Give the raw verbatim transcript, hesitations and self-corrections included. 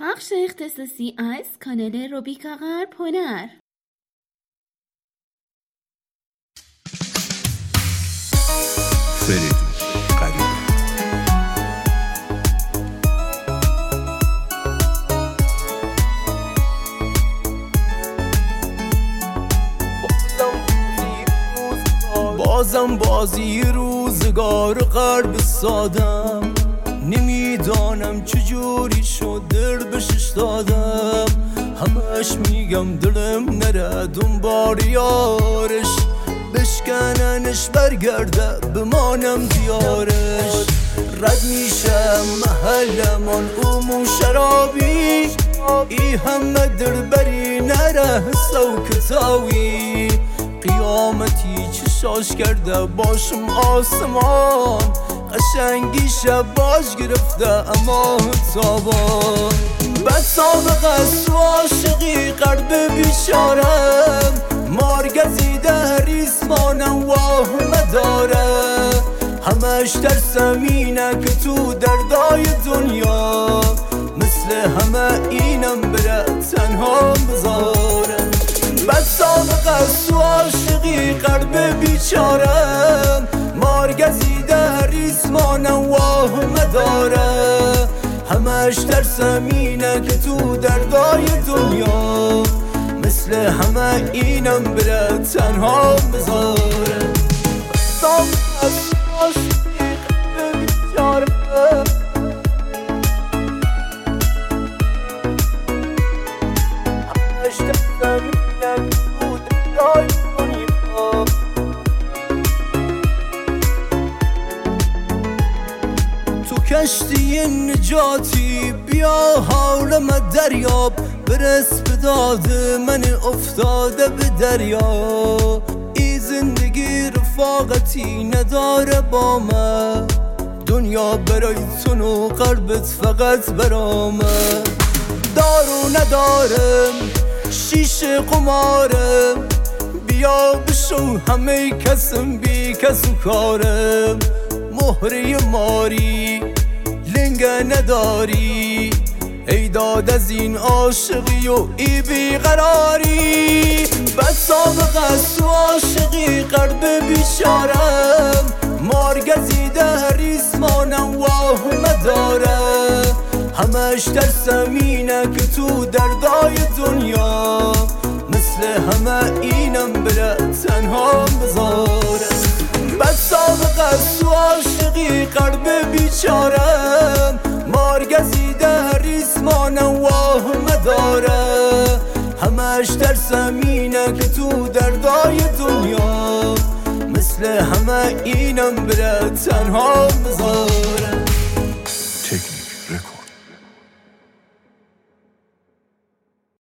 پخش اختصاصی از کانال روبیکا غرب هنر. فریدون قریب بازم بازی روزگار غرب سادم، نمیدانم چجوری شد دل بشش دادم. همش میگم دلم نره دنبال یارش، بشکننش برگرده بمانم دیارش. رد میشم محلمان اومون شرابی، ای همه دل بری نره حسو کتاوی. قیامتی چشاش کرده باشم آسمان، قشنگی شب باش گرفته اما تابان. بد سابقه سو عاشقی قلب بیچارم، مارگزیده ریسمانم واهم داره. همش ترسم اینه که تو دردای دنیا، مثل همه اینم بره تنها بذارم. بد سابقه سو عاشقی قلب بیچارم، مارگزیده ریسمانم واهم داره. همش ترسم اینه که تو دردای دنیا، مثل همه اینم بره تنها بذارم. سابقه سو عاشقی قلب بیچارم، همش ترسم اینه که تو دردای دنیا. تو کشتی نجاتی بیا حولم دریاب، برس به داد من افتاده به دریا. ای زندگی رفاقتی نداره با من، دنیا برای تون و قلبت فقط برامه. دارو ندارم شیشه قمارم، بیا بشو همه کسم بی کس و کارم. مهره ماری لنگه نداری، ای داد از این عاشقی و ای بیقراری. بد سابقه سو عاشقی قلب بیچارم، مارگزیده ریسمانم واهم داره. همش ترسم اینه که تو دردای دنیا، مثل همه اینم بره تنها بذارم. بد سابقه سو عاشقی قلب بیچارم، مارگزیده ریسمانم واهم داره. همش ترسم اینه که تو دردای دنیا، مثل همه اینم بره تنها بذارم.